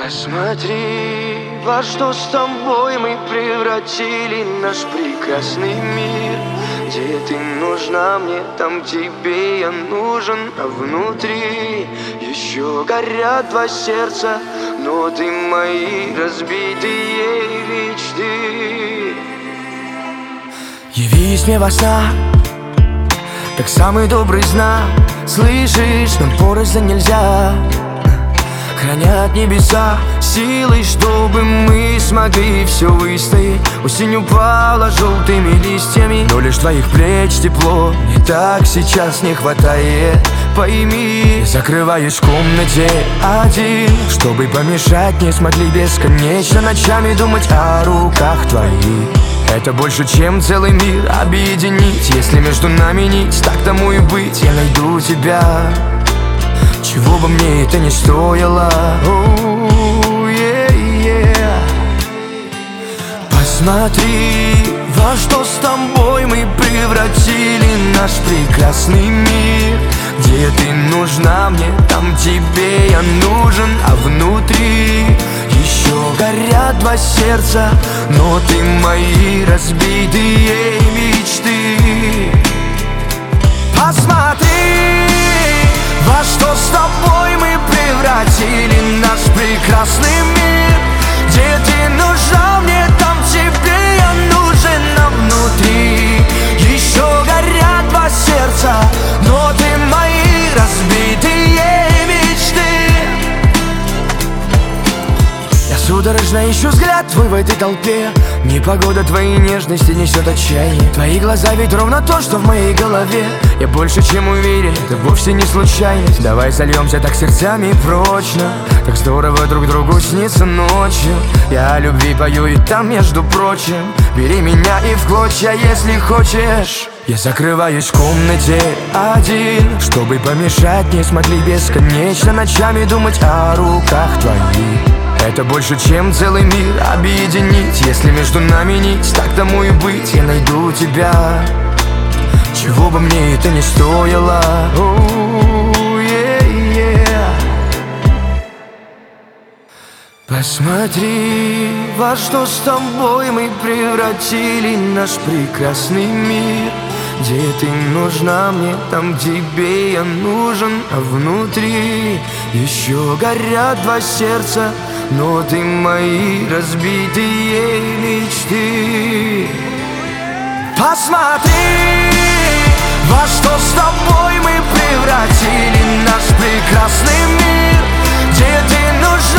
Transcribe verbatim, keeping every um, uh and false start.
Посмотри, во что с тобой мы превратили наш прекрасный мир. Где ты нужна мне, там тебе я нужен. А внутри еще горят два сердца, но ты мои разбитые мечты. Явись мне во снах, как самый добрый знак. Слышишь, нам порознь нельзя. Хранят небеса силой, чтобы мы смогли все выстоять. Осень упала желтыми листьями, но лишь твоих плеч тепло мне так сейчас не хватает. Пойми, закрываюсь в комнате один, чтобы помешать не смогли бесконечно ночами думать о руках твоих. Это больше, чем целый мир объединить. Если между нами нить, так тому и быть. Я найду тебя, чего бы мне это ни стоило. Oh, yeah, yeah. Посмотри, во что с тобой мы превратили наш прекрасный мир. Где ты нужна мне, там тебе я нужен. А внутри еще горят два сердца, но ты мои разбитые мечты. Посмотри, во что с тобой мы превратили наш прекрасный мир. Где ты нужна мне, там тебе я нужен. А внутри еще горят два сердца, но ты мои разбитые мечты. Я судорожно ищу взгляд твой в этой толпе. Непогода твоей нежности несет отчаяние. Твои глаза ведь ровно то, что в моей голове. Я больше чем уверен, это вовсе не случайность. Давай сольемся так сердцами прочно. Так здорово друг другу снится ночью. Я о любви пою и там, между прочим. Бери меня и в клочья, если хочешь. Я закрываюсь в комнате один, чтобы помешать не смогли бесконечно ночами думать о руках твоих. Это больше, чем целый мир объединить. Если между нами нить, так тому и быть. Я найду тебя, чего бы мне это ни стоило. Oh, yeah, yeah. Посмотри, во что с тобой мы превратили наш прекрасный мир. Где ты нужна мне, там тебе я нужен. А внутри еще горят два сердца, но ты мои разбитые мечты. Посмотри, во что с тобой мы превратили наш прекрасный мир. Где ты нужна